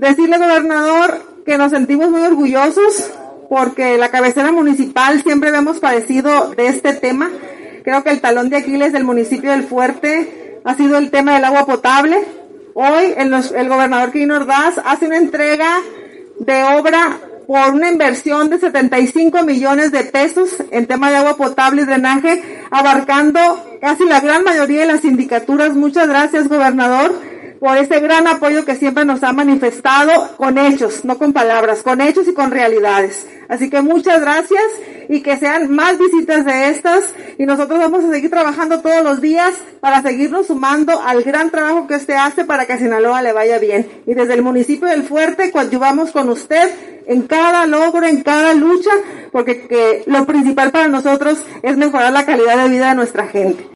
Decirle, gobernador, que nos sentimos muy orgullosos porque la cabecera municipal siempre hemos padecido de este tema. Creo que el talón de Aquiles del municipio del Fuerte ha sido el tema del agua potable. Hoy el gobernador Quirino Ordaz hace una entrega de obra por una inversión de 75 millones de pesos en tema de agua potable y drenaje, abarcando casi la gran mayoría de las sindicaturas. Muchas gracias, gobernador, por ese gran apoyo que siempre nos ha manifestado con hechos, no con palabras, con hechos y con realidades. Así que muchas gracias y que sean más visitas de estas, y nosotros vamos a seguir trabajando todos los días para seguirnos sumando al gran trabajo que usted hace para que a Sinaloa le vaya bien. Y desde el municipio del Fuerte coadyuvamos con usted en cada logro, en cada lucha, porque lo principal para nosotros es mejorar la calidad de vida de nuestra gente.